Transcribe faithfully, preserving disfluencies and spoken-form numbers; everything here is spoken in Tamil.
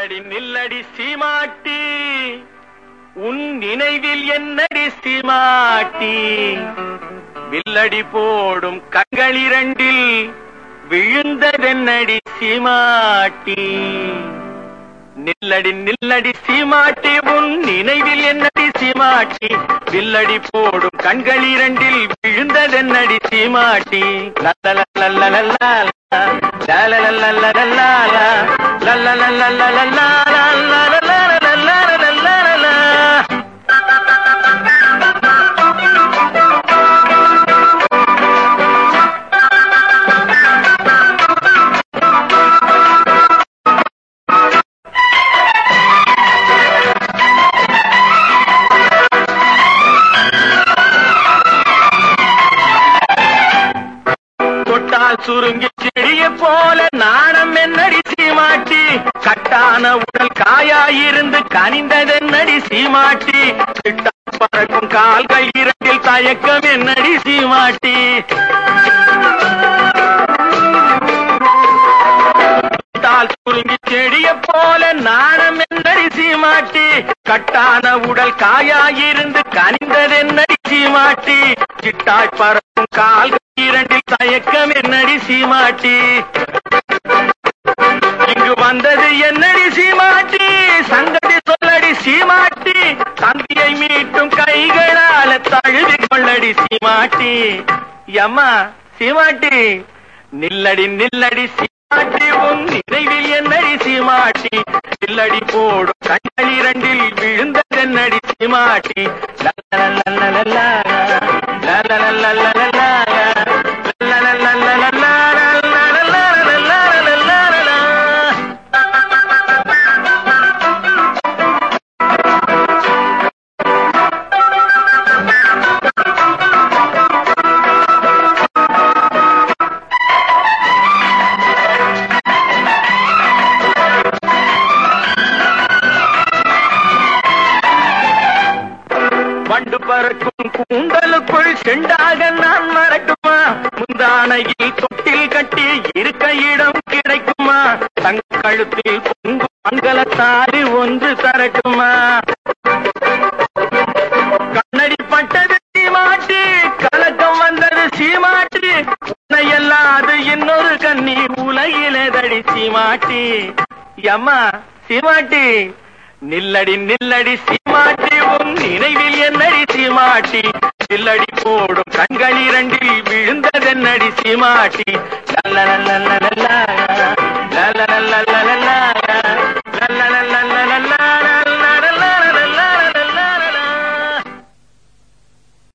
நில்லடி நில்லடி சீமாட்டி, உன் நினைவில் என்னடி சீமாட்டி, வில்லடி போடும் கண்களிரண்டில் விழுந்ததென்னடி சீமாட்டி. நில்லடி நில்லடி சீமாட்டி, உன் நினைவில் என்னடி சீமாட்டி, வில்லடி போடும் கண்களிரண்டில் விழுந்ததென்னடி சீமாட்டி. லல்லலல்லல்லல்லா லல்லலல்லல்லல்லா லல்லலல்லல்லல்லா லல்லலல்லல்லல்லா. சுருங்கி செடிய போல நாணம் என்னடி சீமாட்டி, கட்டான உடல் காயாயிருந்து கனிந்ததென்னடி சீமாட்டி, பறக்கும் கால்கள் இரண்டில் தயக்கம் என்னடி சீமாட்டி. சுருங்கி செடிய போல நாணம் என்னடி சீமாட்டி, கட்டான உடல் காயாயிருந்து கனிந்ததென்னடி சீமாட்டி, சிட்டாய் பறக்கும் கால்கள் இரண்டில் தயக்கம் என்னடி சீமாட்டி. இங்கு வந்தது என்னடி சீமாட்டி, சங்கதி சொல்லடி சீமாட்டி, தந்தியை மீட்டும் கைகளால தழுவி கொள்ளடி சீமாட்டி. அம்மா சீமாட்டி, நில்லடி நில்லடி சீமாட்டி, உன் நினைவில் என்னடி சீமாட்டி, நில்லடி போடும் கண்கள் இரண்டில் விழுந்ததென்னடி சீமாட்டி. லல்லலல்லல்லா லல்லலல்லல்லா வண்டு பறக்கும் கூந்தலுக்குள் செண்டாக நான் மறக்குமா, முந்தானையில் தொட்டில் கட்டி இருக்க இடம் கிடைக்குமா, தங்க கழுத்தில் பொங்கு மங்களத்தாரி ஒன்று தரட்டுமா. கண்ணடி பட்டது சீமாட்டி, கலக்கம் வந்தது சீமாட்டி, உன்னையல்லாது இன்னொரு கண்ணி உலகிலேதடி சீமாட்டி. அம்மா சீமாட்டி, நில்லடி நில்லடி சீமாட்டி, உன் நினைவில் என்னடி சீமாட்டி, நில்லடி போடும் கண்கள் இரண்டில் விழுந்ததென்னடி சீமாட்டி. லல்லலல்லல்லா